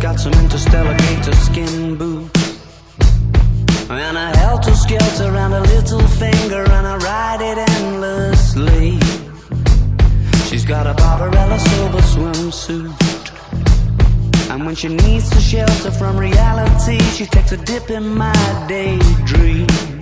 got some interstellar gator skin boots and a helter-skelter around a little finger, and I ride it endlessly. She's got a Barbarella silver swimsuit, and when she needs to shelter from reality, she takes a dip in my daydream.